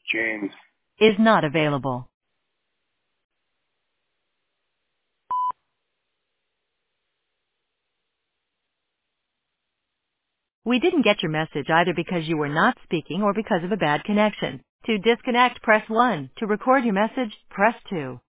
James. Is not available. We didn't get your message either because you were not speaking or because of a bad connection. To disconnect, press 1. To record your message, press 2.